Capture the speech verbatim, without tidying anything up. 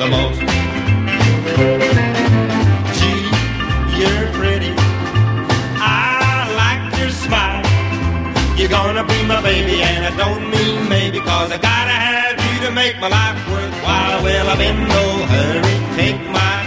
most. Gee, you're pretty. I like your smile. You're gonna be my baby, and I don't mean maybe, cause I gotta have you to make my life worthwhile. Well, I'm in no hurry, take my